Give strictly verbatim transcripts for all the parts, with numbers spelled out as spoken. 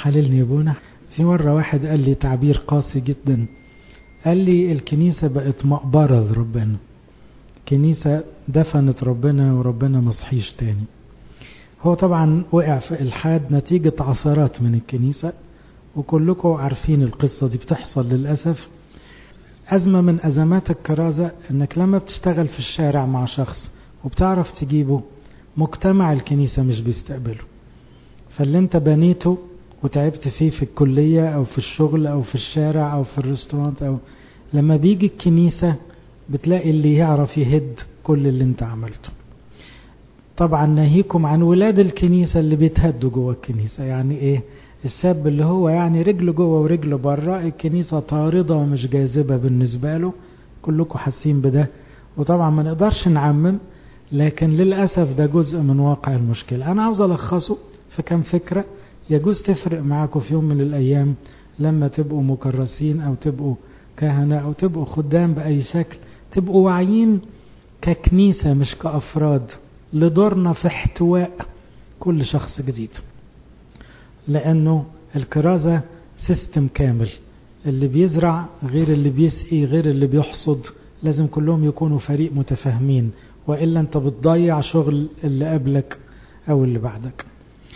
حللني يا ابونا. في مرة واحد قال لي تعبير قاسي جدا، قال لي الكنيسة بقت مقبرة لربنا، كنيسة دفنت ربنا وربنا مصحيش تاني. هو طبعا وقع في إلحاد نتيجة عثرات من الكنيسة، وكلكم عارفين القصة دي بتحصل للأسف. أزمة من أزمات الكرازة أنك لما بتشتغل في الشارع مع شخص وبتعرف تجيبه، مجتمع الكنيسة مش بيستقبله. فاللي انت بنيته وتعبت فيه في الكلية أو في الشغل أو في الشارع أو في الريستورانت، أو لما بيجي الكنيسة بتلاقي اللي يعرف يهد كل اللي انت عملته. طبعا ناهيكم عن ولاد الكنيسة اللي بيتهدوا جوه الكنيسة. يعني ايه؟ الشاب اللي هو يعني رجله جوه ورجله بره، الكنيسة طاردة ومش جاذبة بالنسبة له، كلكم حاسين بده. وطبعا ما نقدرش نعمم، لكن للأسف ده جزء من واقع المشكلة. أنا عاوز ألخصه في كم فكرة يجوز تفرق معاكم في يوم من الأيام لما تبقوا مكرسين أو تبقوا كهنة أو تبقوا خدام بأي شكل، تبقوا واعيين ككنيسة مش كأفراد لدورنا في احتواء كل شخص جديد. لأنه الكرازة سيستم كامل، اللي بيزرع غير اللي بيسقي غير اللي بيحصد، لازم كلهم يكونوا فريق متفاهمين، وإلا أنت بتضيع شغل اللي قبلك أو اللي بعدك.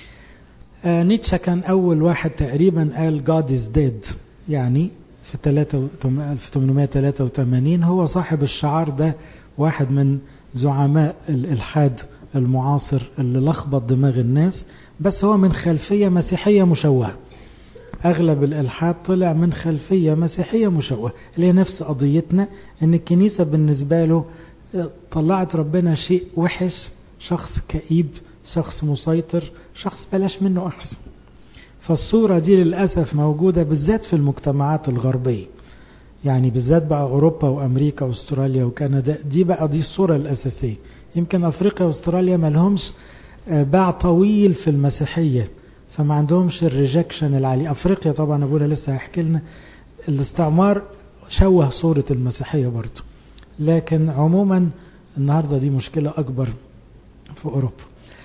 آه نيتشه كان أول واحد تقريبا قال God is dead، يعني في ألف وثمانمائة وثلاثة وثمانين هو صاحب الشعار ده، واحد من زعماء الإلحاد المعاصر اللي لخبط دماغ الناس، بس هو من خلفية مسيحية مشوهة. أغلب الإلحاد طلع من خلفية مسيحية مشوهة، اللي هي نفس قضيتنا، إن الكنيسة بالنسبة له طلعت ربنا شيء وحش، شخص كئيب، شخص مسيطر، شخص بلاش منه أحسن. فالصورة دي للأسف موجودة بالذات في المجتمعات الغربية، يعني بالذات بقى أوروبا وأمريكا وأستراليا وكندا، دي بقى دي الصورة الأساسية. يمكن أفريقيا وأستراليا ما لهمش باع طويل في المسيحية، فما عندهمش الريجكشن العالي. أفريقيا طبعا أبونا لسه هيحكي لنا الاستعمار شوه صورة المسيحية برضو، لكن عموما النهاردة دي مشكلة أكبر في أوروبا.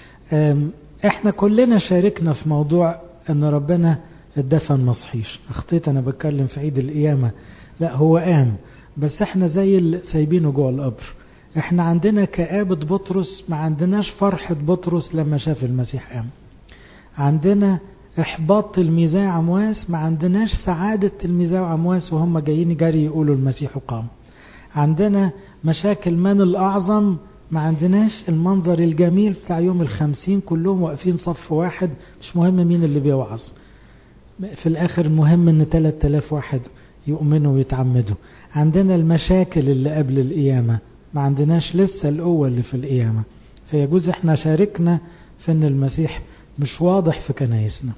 احنا كلنا شاركنا في موضوع ان ربنا الدفن مصحيش. اخطيت انا بتكلم في عيد القيامة، لا هو قام، بس احنا زي اللي سايبينه جوه القبر. احنا عندنا كآبة بطرس، ما عندناش فرحة بطرس لما شاف المسيح قام. عندنا احباط تلميذي عمواس، ما عندناش سعادة تلميذي عمواس وهم جايين جري يقولوا المسيح قام. عندنا مشاكل من الأعظم، ما عندناش المنظر الجميل بتاع يوم الخمسين كلهم واقفين صف واحد، مش مهم مين اللي بيوعظ، في الآخر المهم ان ثلاثة آلاف واحد يؤمنوا ويتعمدوا. عندنا المشاكل اللي قبل القيامة، ما عندناش لسه القوة اللي في القيامة. فيجوز احنا شاركنا في ان المسيح مش واضح في كنايسنا.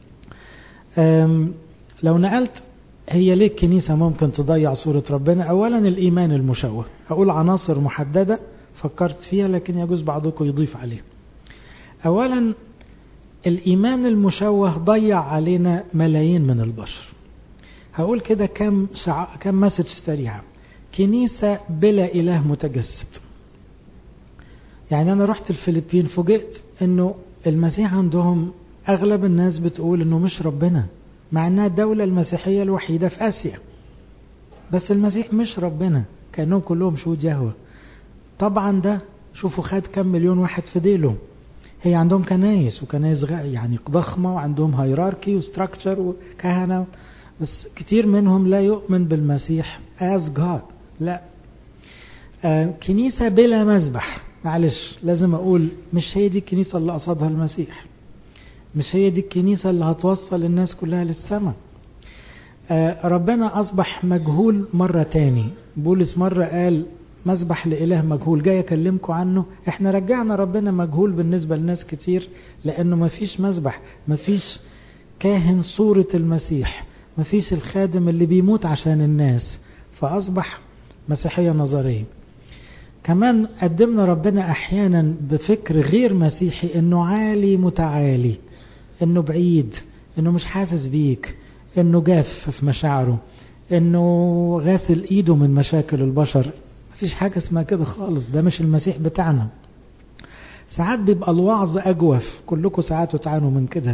لو نقلت هي ليه الكنيسة ممكن تضيع صورة ربنا؟ اولا الايمان المشوه، هقول عناصر محددة فكرت فيها لكن يجوز بعضكم يضيف عليه. اولا الايمان المشوه ضيع علينا ملايين من البشر. هقول كده كم شع... كم مسج سريعة. كنيسة بلا اله متجسد. يعني انا رحت الفلبين فوجئت انه المسيح عندهم اغلب الناس بتقول انه مش ربنا، مع انها الدولة المسيحية الوحيدة في اسيا، بس المسيح مش ربنا، كأنهم كلهم شهود يهوه. طبعا ده شوفوا خد كم مليون واحد في ديله. هي عندهم كنايس وكنايس يعني ضخمة، وعندهم هيراركي وستراكتشر وكهنة، بس كتير منهم لا يؤمن بالمسيح as God. لا آه كنيسة بلا مذبح، معلش لازم أقول مش هي دي الكنيسة اللي قصدها المسيح، مش هي دي الكنيسة اللي هتوصل الناس كلها للسماء. آه ربنا أصبح مجهول مرة تاني. بولس مرة قال مذبح لإله مجهول، جاي أكلمكم عنه. احنا رجعنا ربنا مجهول بالنسبة لناس كتير، لأنه مفيش مذبح، مفيش كاهن صورة المسيح، مفيش الخادم اللي بيموت عشان الناس، فأصبح مسيحية نظرية. كمان قدمنا ربنا أحيانا بفكر غير مسيحي، إنه عالي متعالي، إنه بعيد، إنه مش حاسس بيك، إنه جاف في مشاعره، إنه غاسل إيده من مشاكل البشر. مفيش حاجة اسمها كده خالص، ده مش المسيح بتاعنا. ساعات بيبقى الوعظ أجوف، كلكم ساعات تعانوا من كده،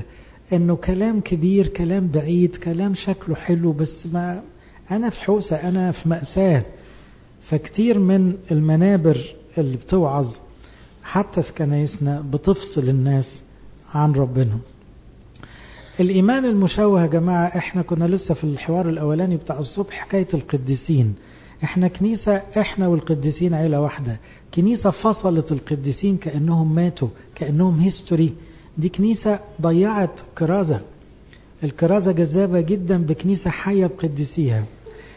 انه كلام كبير، كلام بعيد، كلام شكله حلو، بس ما انا في حوسة، انا في مأساة. فكتير من المنابر اللي بتوعظ حتى في كنايسنا بتفصل الناس عن ربنا. الإيمان المشوه يا جماعة، احنا كنا لسه في الحوار الأولاني بتاع الصبح حكاية القديسين. احنا كنيسة، احنا والقديسين عيلة واحدة. كنيسة فصلت القديسين كأنهم ماتوا، كأنهم هيستوري. دي كنيسة ضيعت كرازة. الكرازة جذابة جدا بكنيسة حية بقديسيها.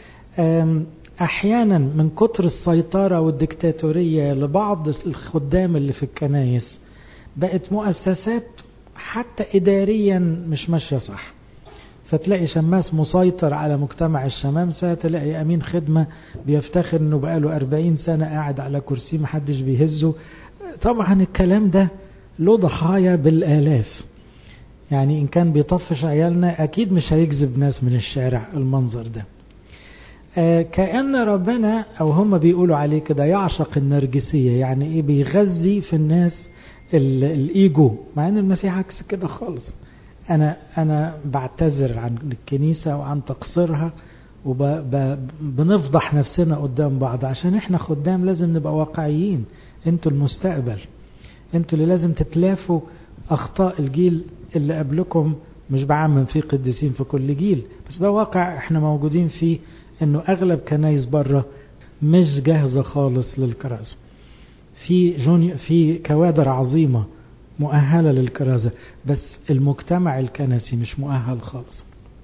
احيانا من كتر السيطرة والديكتاتورية لبعض الخدام اللي في الكنايس بقت مؤسسات حتى إداريا مش ماشية صح. فتلاقي شماس مسيطر على مجتمع الشمامسة، تلاقي أمين خدمة بيفتخر أنه بقاله أربعين سنة قاعد على كرسي محدش بيهزه. طبعا الكلام ده له ضحايا بالآلاف. يعني إن كان بيطفش عيالنا أكيد مش هيجذب ناس من الشارع المنظر ده. آه كأن ربنا أو هم بيقولوا عليه كده يعشق النرجسية. يعني إيه؟ بيغذي في الناس الإيجو، مع أن المسيح عكس كده خالص. أنا أنا بعتذر عن الكنيسة وعن تقصيرها، وبنفضح نفسنا قدام بعض عشان إحنا خدام لازم نبقى واقعيين. أنتوا المستقبل، أنتوا اللي لازم تتلافوا أخطاء الجيل اللي قبلكم. مش بعمم فيه قديسين في كل جيل، بس ده واقع إحنا موجودين فيه، إنه أغلب كنايس بره مش جاهزة خالص للكرازة. في جوني في كوادر عظيمة مؤهلة للكرازة، بس المجتمع الكنسي مش مؤهل خالص.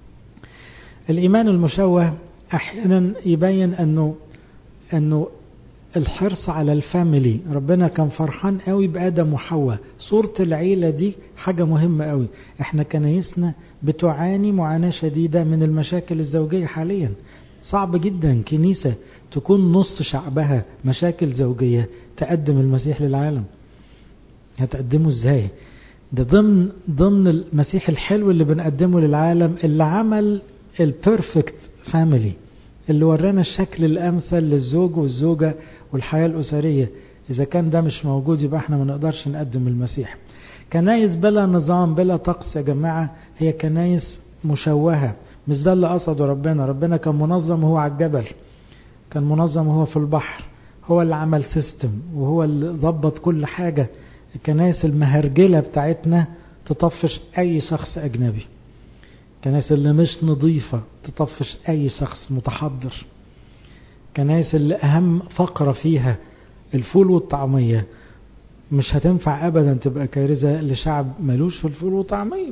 الإيمان المشوه أحيانا يبين أنه أنه الحرص على الفاميلي. ربنا كان فرحان قوي بآدم وحواء، صورة العيلة دي حاجة مهمة قوي. احنا كنايسنا بتعاني معاناة شديدة من المشاكل الزوجية حاليا. صعب جدا كنيسة تكون نص شعبها مشاكل زوجية تقدم المسيح للعالم. هتقدمه ازاي؟ ده ضمن ضمن المسيح الحلو اللي بنقدمه للعالم، اللي عمل البيرفكت فاميلي، اللي ورانا الشكل الامثل للزوج والزوجة والحياة الأسرية. إذا كان ده مش موجود يبقى احنا ما نقدرش نقدم المسيح. كنايس بلا نظام بلا طقس يا جماعة هي كنايس مشوهة. مش ده اللي قصده ربنا. ربنا كان منظم وهو على الجبل، كان منظم وهو في البحر، هو اللي عمل سيستم وهو اللي ضبط كل حاجة. الكنائس المهرجلة بتاعتنا تطفش أي شخص أجنبي. الكنائس اللي مش نظيفة تطفش أي شخص متحضر. الكنائس اللي أهم فقرة فيها الفول والطعمية مش هتنفع أبدا تبقى كارثة لشعب ملوش في الفول والطعمية.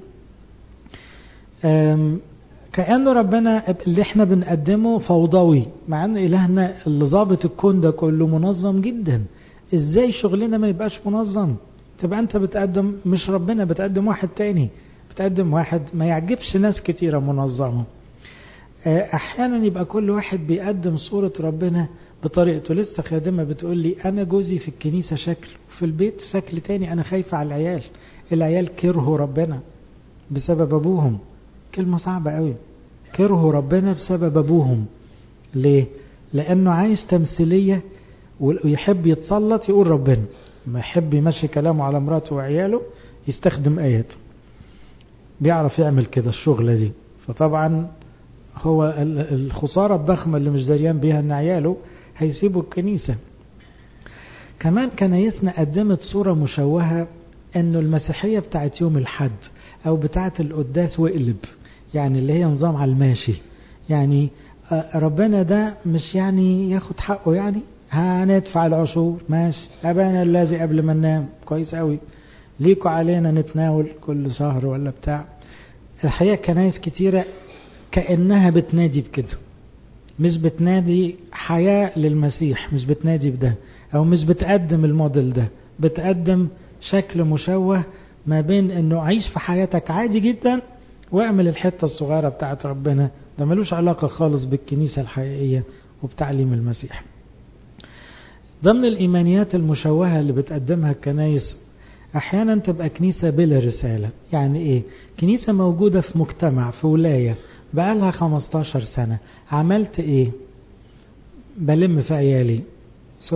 كأنه ربنا اللي احنا بنقدمه فوضوي، مع ان إلهنا اللي ضابط الكون ده كله منظم جدا. ازاي شغلنا ما يبقاش منظم؟ تبقى انت بتقدم مش ربنا، بتقدم واحد تاني، بتقدم واحد ما يعجبش ناس كتيرة منظمة. احيانا يبقى كل واحد بيقدم صورة ربنا بطريقته. لسه خادمة بتقول لي انا جوزي في الكنيسة شكل وفي البيت شكل تاني، انا خايفة على العيال. العيال كرهوا ربنا بسبب ابوهم. كلمة صعبة قوي، كرهوا ربنا بسبب ابوهم. ليه؟ لانه عايز تمثيلية ويحب يتسلط يقول ربنا، ما يحب يمشي كلامه على مراته وعياله يستخدم آيات. بيعرف يعمل كده الشغلة دي. فطبعا هو الخسارة الضخمة اللي مش دريان بيها ان عياله هيسيبوا الكنيسة. كمان كنايسنا قدمت صورة مشوهة انه المسيحية بتاعت يوم الحد او بتاعت القداس وقلب، يعني اللي هي نظام على الماشي. يعني ربنا ده مش يعني ياخد حقه، يعني هندفع العشور ماشي، أبانا الذي قبل ما ننام كويس قوي، ليكوا علينا نتناول كل شهر ولا بتاع. الحقيقة كنايس كتيرة كأنها بتنادي بكده، مش بتنادي حياة للمسيح، مش بتنادي بده، أو مش بتقدم الموديل ده، بتقدم شكل مشوه ما بين أنه عيش في حياتك عادي جدا واعمل الحتة الصغيرة بتاعت ربنا. ده ملوش علاقة خالص بالكنيسة الحقيقية وبتعليم المسيح. ضمن الإيمانيات المشوهة اللي بتقدمها الكنائس أحيانا تبقى كنيسة بلا رسالة. يعني إيه؟ كنيسة موجودة في مجتمع في ولاية بقالها خمستاشر سنة، عملت إيه؟ بلم في عيالي، سوري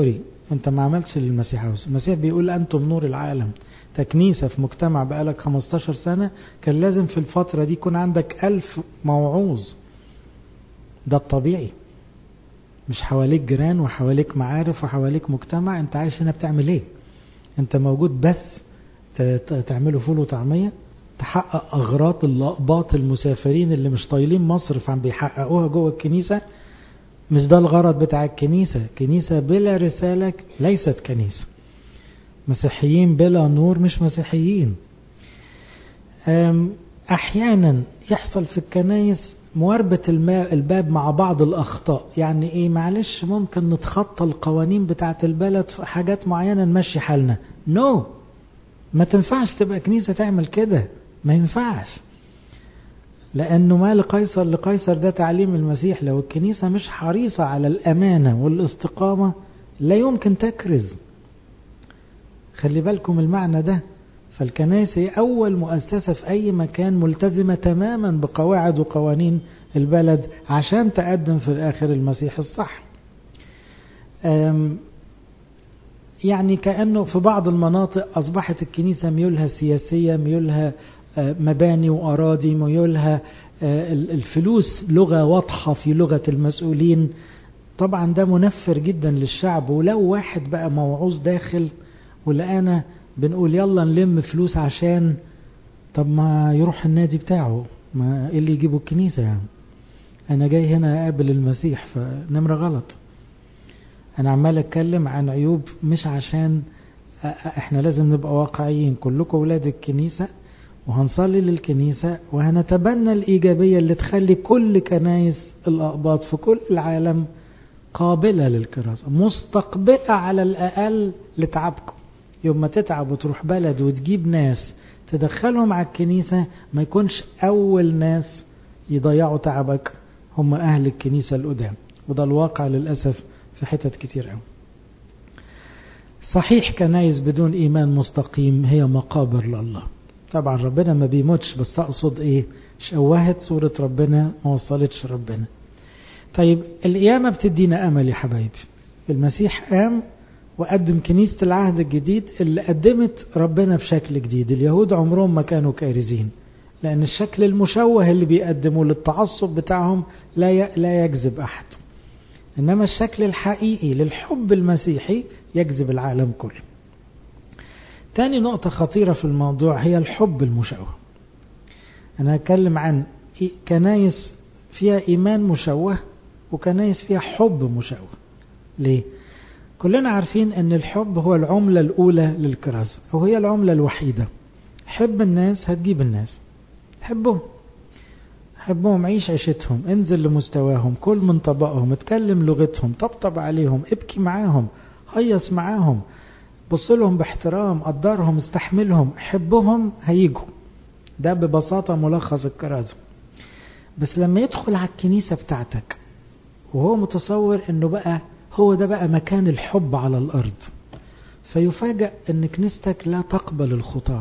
انت ما عملتش للمسيح عاوز. المسيح بيقول أنتم نور العالم. كنيسة في مجتمع بقالك خمستاشر سنة كان لازم في الفترة دي يكون عندك ألف موعوظ. ده الطبيعي، مش حواليك جيران وحواليك معارف وحواليك مجتمع. انت عايش هنا بتعمل ايه؟ انت موجود بس تعملوا فول وطعمية، تحقق أغراض الأقباط المسافرين اللي مش طايلين مصر فعم بيحققوها جوه الكنيسة. مش ده الغرض بتاع الكنيسة. كنيسة بلا رسالة ليست كنيسة. مسيحيين بلا نور مش مسيحيين. أحيانا يحصل في الكنائس مواربة الباب مع بعض الأخطاء. يعني إيه؟ معلش ممكن نتخطى القوانين بتاعة البلد في حاجات معينة نمشي حالنا. نو no. ما تنفعش تبقى كنيسة تعمل كده، ما ينفعش. لأنه ما لقيصر لقيصر، ده تعليم المسيح. لو الكنيسة مش حريصة على الأمانة والاستقامة لا يمكن تكرز. خلي بالكم المعنى ده. فالكنائس هي أول مؤسسة في أي مكان ملتزمة تماما بقواعد وقوانين البلد عشان تقدم في الآخر المسيح الصح. يعني كأنه في بعض المناطق أصبحت الكنيسة ميولها سياسية، ميولها مباني وأراضي، ميولها الفلوس لغة واضحة في لغة المسؤولين. طبعا ده منفر جدا للشعب. ولو واحد بقى موعوظ داخل ولقانا بنقول يلا نلم فلوس عشان، طب ما يروح النادي بتاعه، ما إيه اللي يجيبه الكنيسة يعني؟ أنا جاي هنا أقابل المسيح، فنمرة غلط. أنا عمال أتكلم عن عيوب مش عشان إحنا لازم نبقى واقعيين. كلكم ولاد الكنيسة وهنصلي للكنيسة وهنتبنى الإيجابية اللي تخلي كل كنايس الأقباط في كل العالم قابلة للكراسة، مستقبلة على الأقل لتعبكم. يوم ما تتعب وتروح بلد وتجيب ناس تدخلهم على الكنيسة، ما يكونش أول ناس يضيعوا تعبك هم أهل الكنيسة القدام. وده الواقع للأسف في حتت كتير قوي. صحيح كنايس بدون إيمان مستقيم هي مقابر لله. طبعا ربنا ما بيموتش، بس أقصد إيه؟ شوهت صورة ربنا، ما وصلتش ربنا. طيب القيامة بتدينا أمل يا حبايبي. المسيح قام وقدم كنيسة العهد الجديد اللي قدمت ربنا بشكل جديد. اليهود عمرهم ما كانوا كارزين، لأن الشكل المشوه اللي بيقدموا للتعصب بتاعهم لا لا يجذب أحد. إنما الشكل الحقيقي للحب المسيحي يجذب العالم كله. تاني نقطة خطيرة في الموضوع هي الحب المشوه. أنا أتكلم عن كنايس فيها إيمان مشوه وكنايس فيها حب مشوه. ليه؟ كلنا عارفين أن الحب هو العملة الأولى للكرازة، وهي العملة الوحيدة. حب الناس هتجيب الناس. حبهم حبهم، عيش عيشتهم، انزل لمستواهم، كل من طبقهم، اتكلم لغتهم، طبطب عليهم، ابكي معاهم، هيص معاهم، بص لهم باحترام، قدرهم، استحملهم. حبهم هيجوا. ده ببساطة ملخص الكرازة. بس لما يدخل على الكنيسة بتاعتك وهو متصور انه بقى هو ده بقى مكان الحب على الارض، فيفاجأ ان كنيستك لا تقبل الخطاة.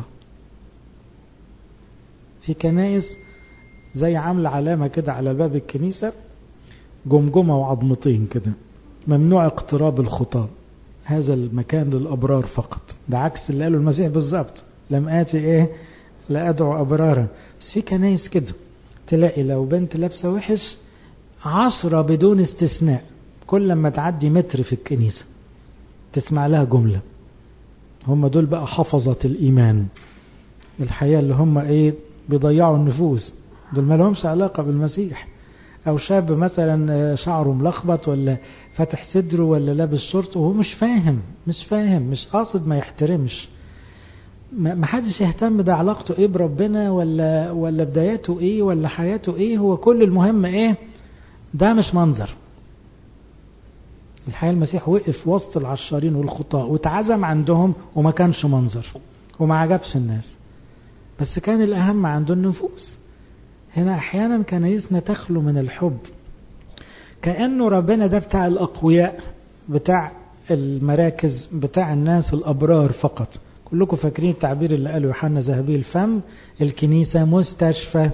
في كنائس زي عامل علامة كده على باب الكنيسة، جمجمة وعظمتين كده، ممنوع اقتراب الخطاة، هذا المكان للأبرار فقط. ده عكس اللي قاله المسيح بالظبط، لم آتي ايه لا أدعو أبرارا. بس في كنائس كده تلاقي لو بنت لابسة وحش عشرة بدون استثناء كل لما تعدي متر في الكنيسة تسمع لها جملة. هم دول بقى حفظة الإيمان الحياة اللي هم ايه بيضيعوا النفوس. دول ما لهمش علاقة بالمسيح. او شاب مثلا شعره ملخبط ولا فاتح صدره ولا لابس شورت وهو مش فاهم مش فاهم مش قاصد، ما يحترمش، ما حدش يهتم ده علاقته ايه بربنا ولا ولا بداياته ايه ولا حياته ايه. هو كل المهم ايه؟ ده مش منظر. الحقيقة المسيح وقف وسط العشارين والخطاة واتعزم عندهم وما كانش منظر وما عجبش الناس، بس كان الأهم عنده النفوس. هنا أحيانا كنايسنا تخلو من الحب، كأنه ربنا ده بتاع الأقوياء، بتاع المراكز، بتاع الناس الأبرار فقط. كلكم فاكرين التعبير اللي قاله يوحنا ذهبي الفم: الكنيسة مستشفى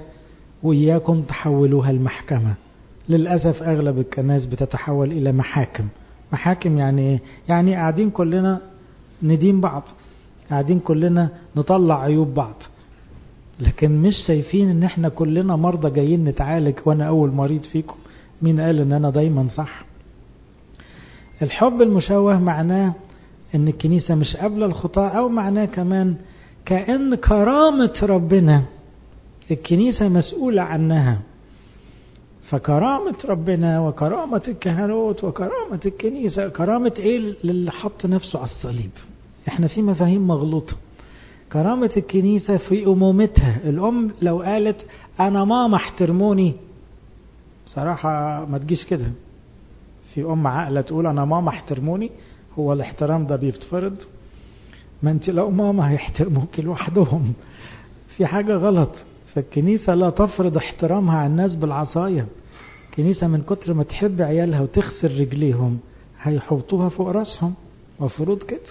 وإياكم تحولوها المحكمة. للأسف أغلب الكنائس بتتحول إلى محاكم محاكم يعني ايه؟ يعني قاعدين كلنا ندين بعض، قاعدين كلنا نطلع عيوب بعض، لكن مش شايفين ان احنا كلنا مرضى جايين نتعالج، وانا اول مريض فيكم. مين قال ان انا دايما صح؟ الحب المشوه معناه ان الكنيسة مش قابلة الخطاة، او معناه كمان كأن كرامة ربنا الكنيسة مسؤولة عنها. فكرامة ربنا وكرامة الكهنوت وكرامة الكنيسة، كرامة ايه اللي حط نفسه على الصليب؟ احنا في مفاهيم مغلوطة. كرامة الكنيسة في أمومتها. الأم لو قالت أنا ماما احترموني، صراحة ما تجيش كده. في أم عاقلة تقول أنا ماما احترموني؟ هو الاحترام ده بيتفرض؟ ما انت لو ماما هيحترموك لوحدهم. في حاجة غلط. فالكنيسة لا تفرض احترامها على الناس بالعصاية. الكنيسة من كتر ما تحب عيالها وتخسر رجليهم هيحوطوها فوق راسهم، مفروض كده.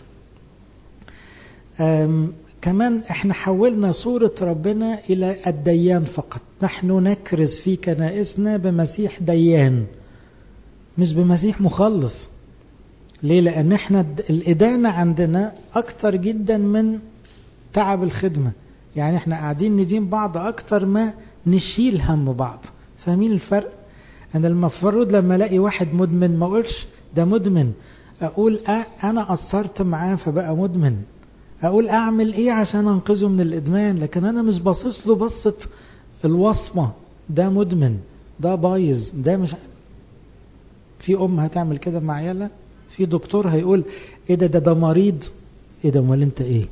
كمان احنا حولنا صورة ربنا الى الديان فقط. نحن نكرز في كنائسنا بمسيح ديان، مش بمسيح مخلص. ليه؟ لان احنا الادانة عندنا اكتر جدا من تعب الخدمة. يعني احنا قاعدين ندين بعض اكتر ما نشيل هم بعض. فاهمين الفرق؟ انا المفروض لما الاقي واحد مدمن ما اقولش ده مدمن، اقول اه انا قصرت معاه فبقى مدمن، اقول اعمل ايه عشان انقذه من الادمان. لكن انا مش باصص له بصة الوصمة ده مدمن، ده بايظ، ده مش. في ام هتعمل كده مع عيالها؟ في دكتور هيقول ايه ده ده ده مريض؟ ايه ده امال انت ايه؟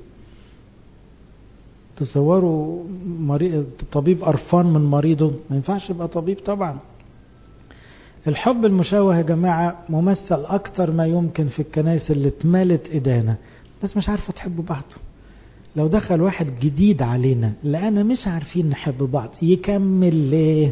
تصوروا مريض طبيب قرفان من مريضه؟ ما ينفعش يبقى طبيب طبعا. الحب المشوه يا جماعة ممثل اكتر ما يمكن في الكنائس اللي اتمالت ادانة. الناس مش عارفة تحب بعض. لو دخل واحد جديد علينا لأنا مش عارفين نحب بعض، يكمل ليه؟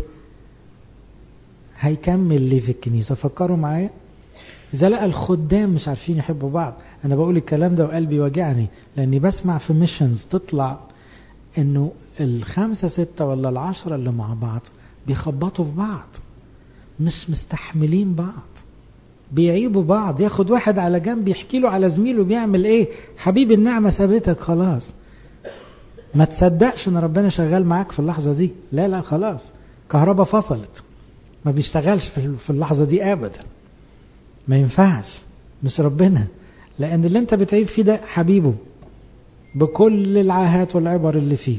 هيكمل ليه في الكنيسة؟ فكروا معايا. إذا لقى الخدام مش عارفين يحبوا بعض، أنا بقول الكلام ده وقلبي وجعني، لأني بسمع في ميشنز تطلع إنه الخمسة ستة ولا العشرة اللي مع بعض بيخبطوا في بعض، مش مستحملين بعض، بيعيبوا بعض. ياخد واحد على جنب يحكي له على زميله بيعمل ايه. حبيبي النعمة سابتك خلاص، ما تصدقش ان ربنا شغال معاك في اللحظة دي. لا لا خلاص، كهرباء فصلت، ما بيشتغلش في اللحظة دي ابدا. ما ينفعش، مش ربنا. لان اللي انت بتعيب فيه ده حبيبه بكل العاهات والعبر اللي فيه،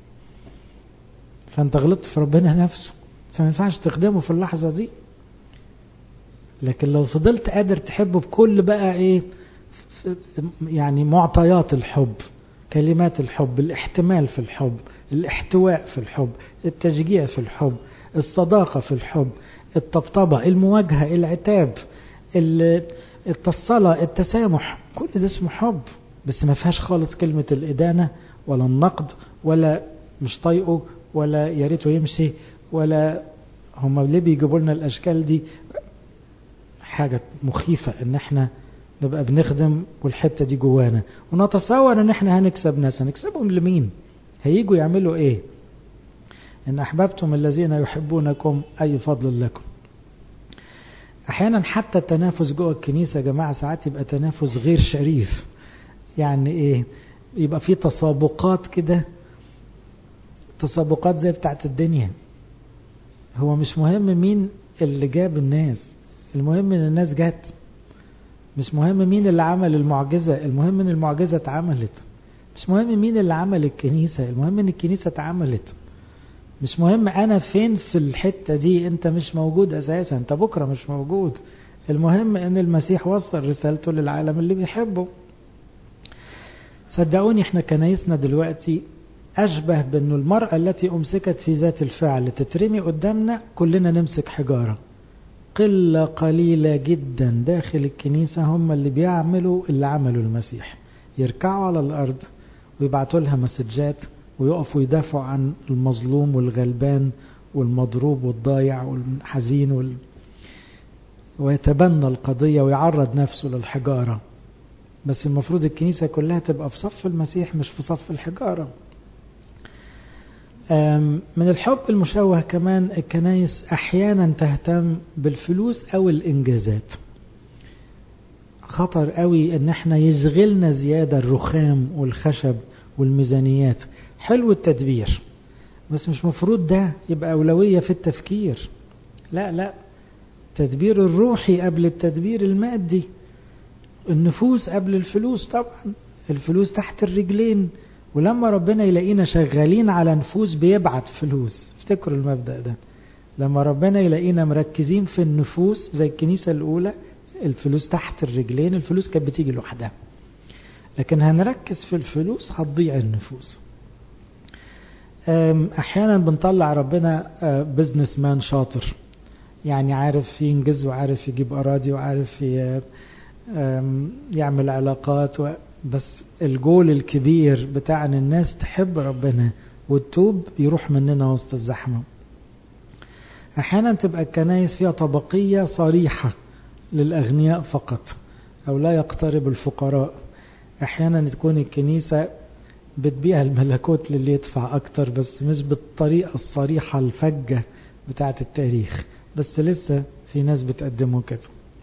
فانت غلطت في ربنا نفسه، فما ينفعش تخدمه في اللحظة دي. لكن لو فضلت قادر تحبه بكل بقى ايه يعني معطيات الحب، كلمات الحب، الاحتمال في الحب، الاحتواء في الحب، التشجيع في الحب، الصداقة في الحب، الطبطبة، المواجهة، العتاب، التصلة، التسامح، كل ده اسمه حب. بس ما فيهاش خالص كلمة الإدانة ولا النقد ولا مش طايقه ولا يا ريته يمشي ولا هم ليه بيجيبوا لنا الأشكال دي. حاجة مخيفة ان احنا نبقى بنخدم والحتة دي جوانا ونتصور ان احنا هنكسب ناس. هنكسبهم لمين؟ هيجوا يعملوا ايه؟ ان احببتم الذين يحبونكم اي فضل لكم. احيانا حتى التنافس جوه الكنيسة يا جماعة ساعات يبقى تنافس غير شريف. يعني ايه؟ يبقى في تسابقات كده، تسابقات زي بتاعت الدنيا. هو مش مهم مين اللي جاب الناس، المهم ان الناس جت. مش مهم مين اللي عمل المعجزة، المهم ان المعجزة اتعملت. مش مهم مين اللي عمل الكنيسة، المهم ان الكنيسة اتعملت. مش مهم انا فين في الحتة دي، انت مش موجود اساسا، انت بكرة مش موجود. المهم ان المسيح وصل رسالته للعالم اللي بيحبه. صدقوني احنا كنايسنا دلوقتي اشبه بانه المرأة التي امسكت في ذات الفعل تترمي قدامنا كلنا نمسك حجارة. قلة قليلة جدا داخل الكنيسة هم اللي بيعملوا اللي عملوا المسيح، يركعوا على الأرض ويبعتوا لها مسجات ويقفوا يدافعوا عن المظلوم والغلبان والمضروب والضايع والحزين وال... ويتبنى القضية ويعرض نفسه للحجارة. بس المفروض الكنيسة كلها تبقى في صف المسيح مش في صف الحجارة. من الحب المشوه كمان الكنائس احيانا تهتم بالفلوس او الانجازات. خطر قوي ان احنا يشغلنا زيادة الرخام والخشب والميزانيات. حلو التدبير، بس مش مفروض ده يبقى أولوية في التفكير. لا لا، تدبير الروحي قبل التدبير المادي. النفوس قبل الفلوس طبعا. الفلوس تحت الرجلين، ولما ربنا يلاقينا شغالين على نفوس بيبعت فلوس. افتكروا المبدأ ده، لما ربنا يلاقينا مركزين في النفوس زي الكنيسة الأولى، الفلوس تحت الرجلين. الفلوس كانت بتيجي لوحدها، لكن هنركز في الفلوس هتضيع النفوس. احيانا بنطلع ربنا بزنس مان شاطر، يعني عارف ينجز وعارف يجيب اراضي وعارف يعمل علاقات و... بس الجول الكبير بتاع ان الناس تحب ربنا والتوب يروح مننا وسط الزحمة. احيانا تبقى الكنائس فيها طبقية صريحة للأغنياء فقط او لا يقترب الفقراء. احيانا تكون الكنيسة بتبيع الملكوت للي يدفع اكتر، بس مش بالطريقة الصريحة الفجة بتاعة التاريخ، بس لسه في ناس بتقدمه كده.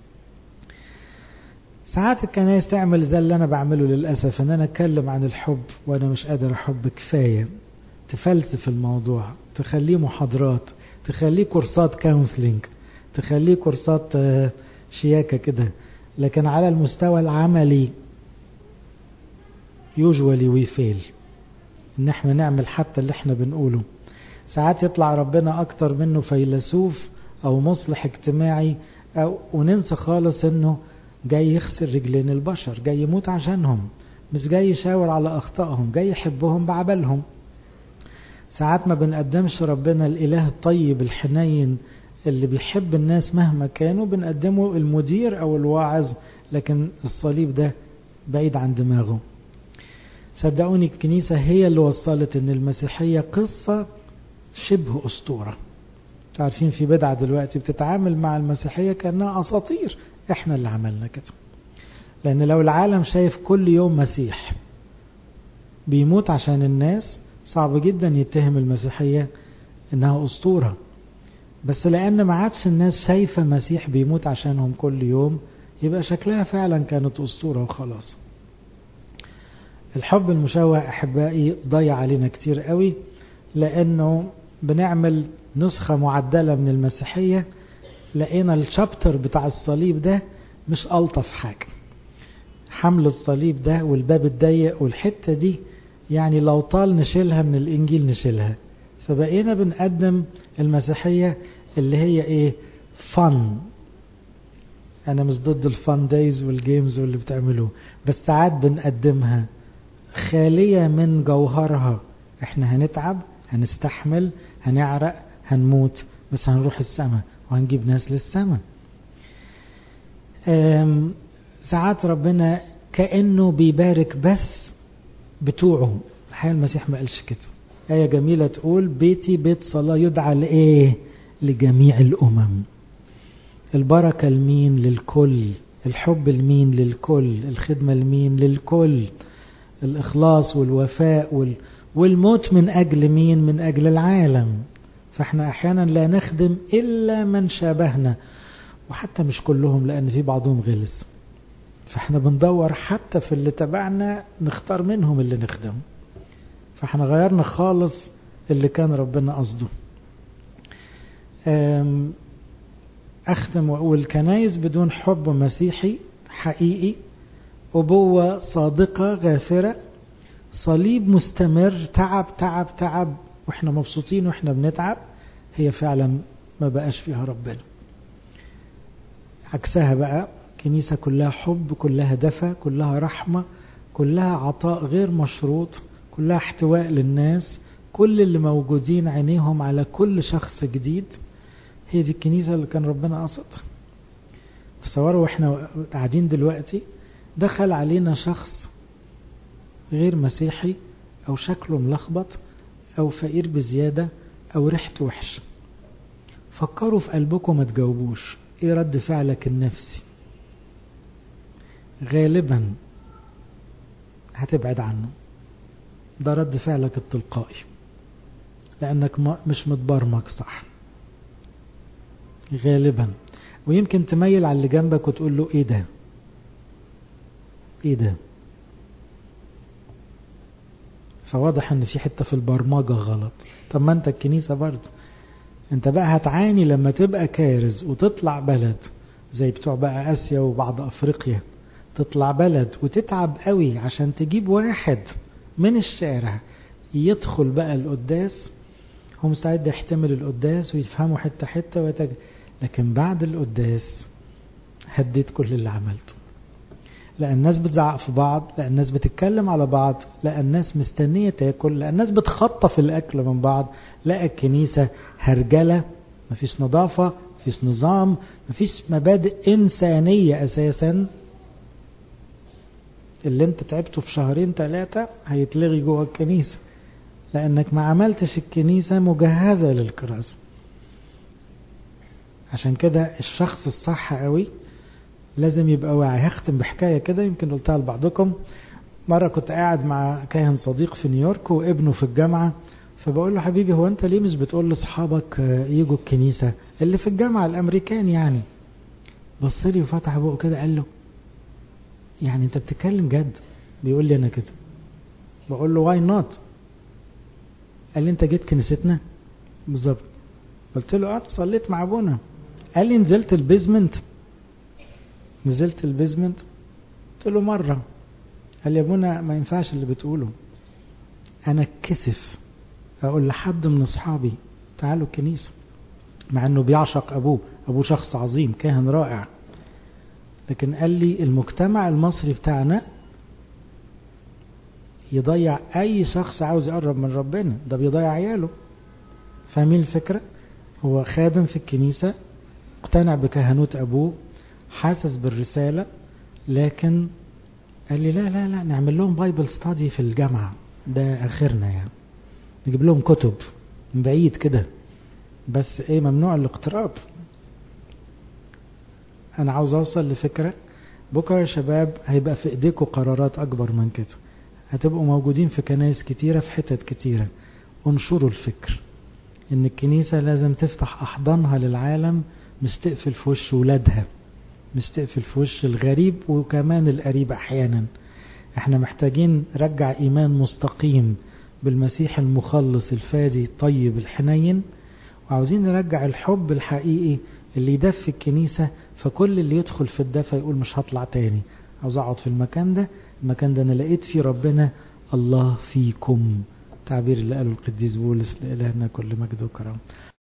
ساعات الكنائس تعمل زي اللي انا بعمله للأسف، ان انا اتكلم عن الحب وانا مش قادر احب كفاية. تفلسف الموضوع، تخليه محاضرات، تخليه كورسات كونسلينج، تخليه كورسات شياكة كده، لكن على المستوى العملي usually we fail ان احنا نعمل حتى اللي احنا بنقوله. ساعات يطلع ربنا اكتر منه فيلسوف او مصلح اجتماعي، أو وننسى خالص انه جاي يخسر رجلين البشر، جاي يموت عشانهم، مش جاي يشاور على اخطائهم، جاي يحبهم بعبلهم. ساعات ما بنقدمش ربنا الاله الطيب الحنين اللي بيحب الناس مهما كانوا، بنقدمه المدير او الواعظ، لكن الصليب ده بعيد عن دماغه. صدقوني الكنيسة هي اللي وصلت ان المسيحية قصة شبه اسطورة. تعرفين في بدعة دلوقتي بتتعامل مع المسيحية كأنها اساطير، احنا اللي عملنا كده. لان لو العالم شايف كل يوم مسيح بيموت عشان الناس، صعب جدا يتهم المسيحية انها اسطورة. بس لان ما عادش الناس شايفة مسيح بيموت عشانهم كل يوم، يبقى شكلها فعلا كانت اسطورة وخلاص. الحب المشوه احبائي ضيع علينا كتير قوي، لانه بنعمل نسخة معدلة من المسيحية. لقينا الشابتر بتاع الصليب ده مش ألطف حاجة، حمل الصليب ده والباب الضيق والحتة دي، يعني لو طال نشيلها من الإنجيل نشيلها. فبقينا بنقدم المسيحية اللي هي ايه، فن. انا مش ضد الفن دايز والجيمز واللي بتعملوه، بس ساعات بنقدمها خالية من جوهرها. احنا هنتعب، هنستحمل، هنعرق، هنموت، بس هنروح السماء وهنجيب ناس للسماء. ساعات ربنا كأنه بيبارك بس بتوعه. الحقيقة المسيح ما قالش كده. آية جميلة تقول بيتي بيت صلاة يدعى لإيه؟ لجميع الأمم. البركة لمين؟ للكل. الحب لمين؟ للكل. الخدمة لمين؟ للكل. الإخلاص والوفاء وال... والموت من أجل مين؟ من أجل العالم. فإحنا أحيانا لا نخدم إلا من شابهنا، وحتى مش كلهم لأن في بعضهم غلس. فإحنا بندور حتى في اللي تبعنا نختار منهم اللي نخدم. فإحنا غيرنا خالص اللي كان ربنا قصده. أختم وأقول كنايس بدون حب مسيحي حقيقي، أبوة صادقة غافرة، صليب مستمر، تعب تعب تعب وإحنا مبسوطين وإحنا بنتعب، هي فعلا ما بقاش فيها ربنا. عكسها بقى كنيسة كلها حب، كلها دفى، كلها رحمة، كلها عطاء غير مشروط، كلها احتواء للناس، كل اللي موجودين عينيهم على كل شخص جديد. هي دي الكنيسة اللي كان ربنا قصدها. تصوروا واحنا قاعدين دلوقتي دخل علينا شخص غير مسيحي، او شكله ملخبط، او فقير بزيادة، او ريحته وحشة. فكروا في قلبكم، ما تجاوبوش. ايه رد فعلك النفسي؟ غالبا هتبعد عنه. ده رد فعلك التلقائي، لانك مش متبرمج صح غالبا. ويمكن تميل على اللي جنبك وتقول له ايه ده، ايه ده؟ فواضح ان في حتة في البرمجة غلط. طب ما انت الكنيسة برضه، انت بقى هتعاني لما تبقى كارز وتطلع بلد زي بتوع بقى اسيا وبعض افريقيا، تطلع بلد وتتعب قوي عشان تجيب واحد من الشارع يدخل بقى القداس. هو مستعد يحتمل القداس ويفهمه حتة حتة ويتج... لكن بعد القداس هديت كل اللي عملته. لأن الناس بتزعق في بعض، لأن الناس بتتكلم على بعض، لأن الناس مستنية تاكل، لأن الناس بتخطف الأكل من بعض. لقى الكنيسة هرجلة، مفيش نظافة، مفيش نظام، مفيش مبادئ إنسانية أساسا. اللي انت تعبته في شهرين ثلاثة هيتلغي جوه الكنيسة، لأنك ما عملتش الكنيسة مجهزة للكراسة. عشان كده الشخص الصح قوي لازم يبقى واعي. هختم بحكاية كده يمكن قلتها لبعضكم. مرة كنت قاعد مع كاهن صديق في نيويورك وابنه في الجامعة، فبقول له حبيبي هو انت ليه مش بتقول لاصحابك يجوا الكنيسة اللي في الجامعة الامريكان يعني؟ بص لي وفتح بقه كده قال له يعني انت بتتكلم جد؟ بيقول لي انا كده. بقول له واي نوت؟ قال لي انت جيت كنيستنا؟ بالظبط. قلت له اه صليت مع ابونا. قال لي نزلت البيزمنت؟ نزلت البيزمنت؟ قلت له مرة. قال لي يا ابونا ما ينفعش اللي بتقوله. انا اتكسف اقول لحد من اصحابي تعالوا الكنيسة، مع انه بيعشق ابوه، ابوه شخص عظيم كاهن رائع. لكن قال لي المجتمع المصري بتاعنا يضيع اي شخص عاوز يقرب من ربنا، ده بيضيع عياله. فاهمين الفكرة؟ هو خادم في الكنيسة، اقتنع بكهنوت ابوه، حاسس بالرسالة، لكن قال لي لا لا لا نعمل لهم بايبل ستادي في الجامعة، ده اخرنا يعني، نجيب لهم كتب من بعيد كده، بس ايه ممنوع الاقتراب. انا عاوز اوصل لفكرة بكرة يا شباب هيبقى في ايديكم قرارات اكبر من كده، هتبقوا موجودين في كنائس كتيرة في حتت كتيرة. انشروا الفكر ان الكنيسة لازم تفتح احضانها للعالم، مش تقفل في وش ولادها، مش تقفل في وش الغريب وكمان القريب احيانا. احنا محتاجين نرجع ايمان مستقيم بالمسيح المخلص الفادي الطيب الحنين، وعاوزين نرجع الحب الحقيقي اللي يدفي الكنيسة، فكل اللي يدخل في الدفا يقول مش هطلع تاني، عاوز اقعد في المكان ده، المكان ده انا لقيت فيه ربنا. الله فيكم، تعبير اللي قاله القديس بولس، لإلهنا كل مجد وكرم.